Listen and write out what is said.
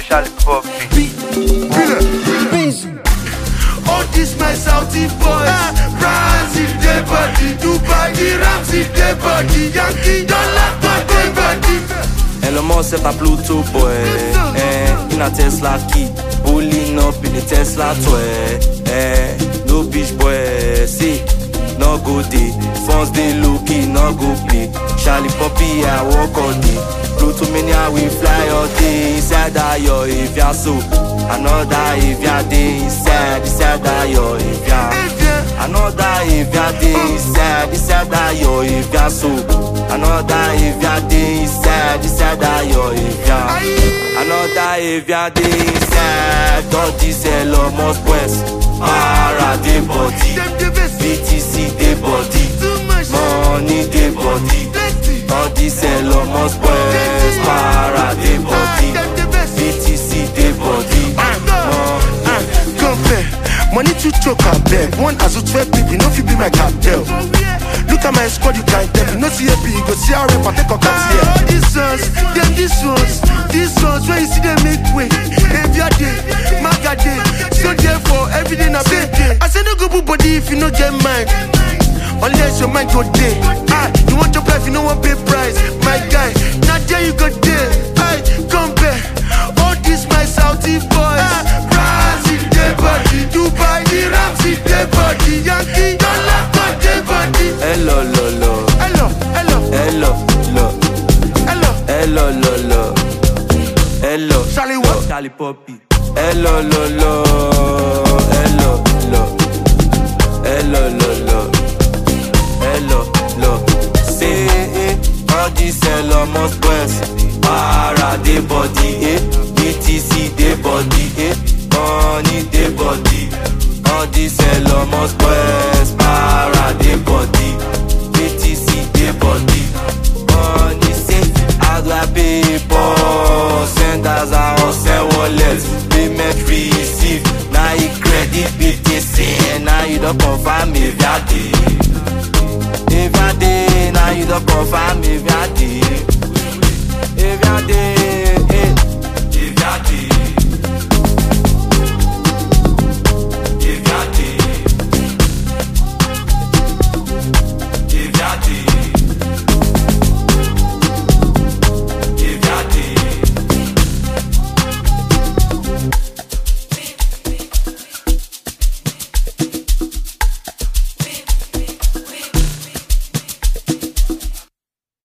Charlie Poppy. All this my Saudi boys, Brazil, their body, Dubai, the Ramsey, their body, Yankee, dollar, their body. Elon Musk set a Pluto boy, in a Tesla key, pulling up in the Tesla toy, no bitch boy, see, no go day, phones they looking, no go play, Charlie Poppy, I walk all day, Pluto mania we fly all day, inside that yo if ya so, another if ya day, inside that yo if ya, another if ya day, inside that yo if ya so, another if ya day, inside that yo if ya, another if ya day, inside, all this Elon Musk boys, para de body, BTC de body, money de body, all this Elon Musk boys, para de body, BTC de body, money to choke a beg. One as a 12 people, no fit be my cartel. Look at my squad, you can't tell me. No CAP, you go see how rap and take a cut here. All these ones, them these ones, when you see them make way. Every day, maga day. So therefore, every day na big day. I say no go put body if you no get mine. Unless your mind go day. You want your life, you no want pay price. My guy, now there you go there. Come back. All this my Saudi boys, Brazil, their body, Dubai, the Ramsey, their body, Yankee, dollar, their body. Hello, lo. Hello, hello, Hello, lo. hello. Hello, lo. Hello, Charlie what? Charlie Poppy. Hello, lo. Hello, lo. Hello, lo. Hello, lo. Say, all this Elon Musk boys, para de body, BTC de body, money de body. All this Elon Musk boys, para de body, BTC de body. Money say, how do I pay for? Send as I or send wallet, payment receive. Now you credit BTC, and now you don't confirm if you